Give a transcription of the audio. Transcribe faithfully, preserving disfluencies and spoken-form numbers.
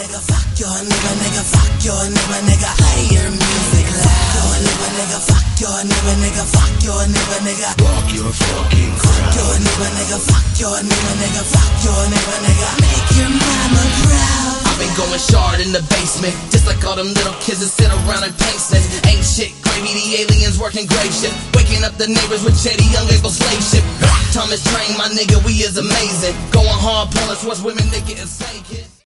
nigga, fuck your nigga, nigga, fuck your nigga, nigga. Play your music loud. Your nigga, nigga, fuck your nigga, nigga, fuck your nigga, nigga. Rock your fucking crowd. Fuck your nigga, nigga, fuck your nigga, nigga, fuck your nigga, nigga. Make your mama proud. I've been going shard in the basement, just like all them little kids that sit around and paint snakes. Ain't shit gravy, the aliens working grave shit. Waking up the neighbors with shady young label slave shit. Thomas Train, my nigga, we is amazing. Going hard, pulling towards women, they getting snake hit.